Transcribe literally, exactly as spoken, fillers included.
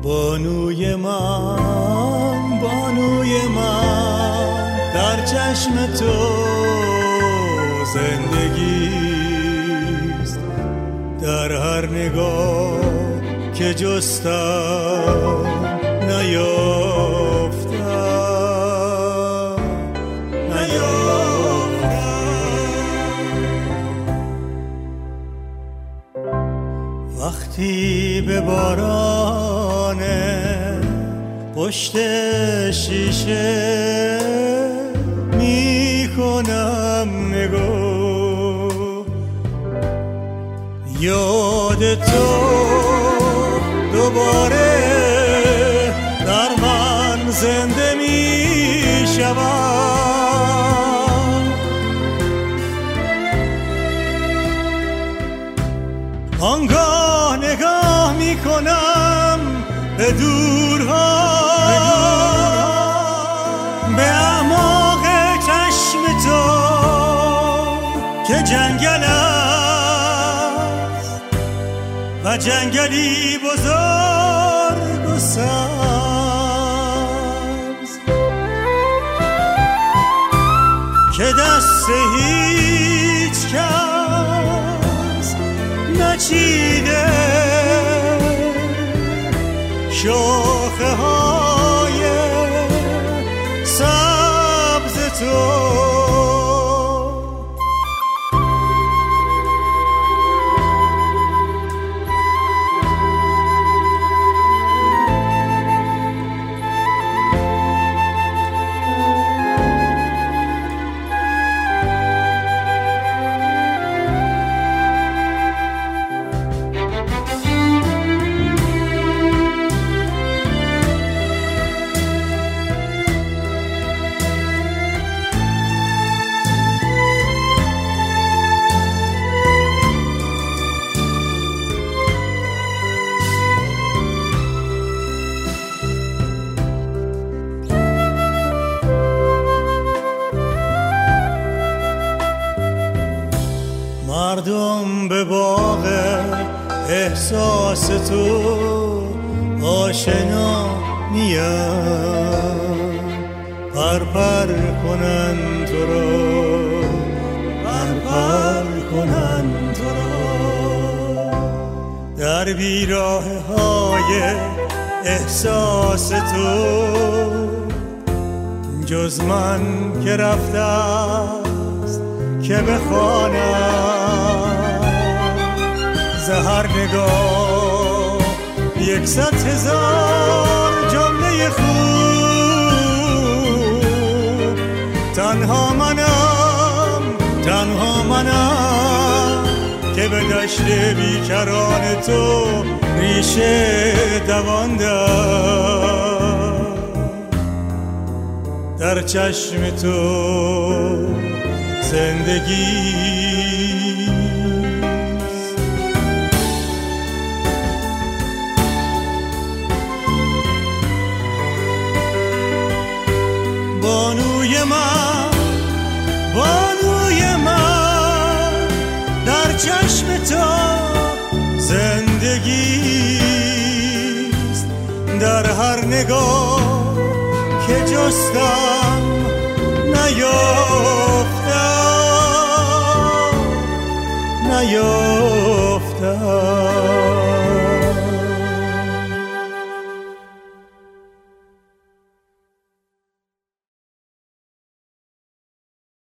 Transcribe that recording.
بانوی من بانوی من در چشم تو زندگیست، در هر نگاه که جستم نیافتم نیافتم. وقتی به باران پشت شیشه می کنم نگاه، یاد تو دوباره در من زنده می شود. آنگاه نگاه می کنم به دورها، به اعماق چشم تو که جنگل است و جنگلی بزرگ و سبز که دست هیچ کس نچیده شاخه های سبز تو. مردم به باغ احساس تو آشنا میان، پر پر کنن تو را، پر پر کنن تو را. در بیراه های احساس تو جز من که رفته است که بخوانم زهر نگاه یکصد هزار جمله خوب. تنها منم تنها منم که به دشت بیکران تو ریشه دواندم. در چشم تو زندگی بانوی من بانوی من در چشم تو زندگیست، در هر نگاه که جستم نیافتم نیافتم.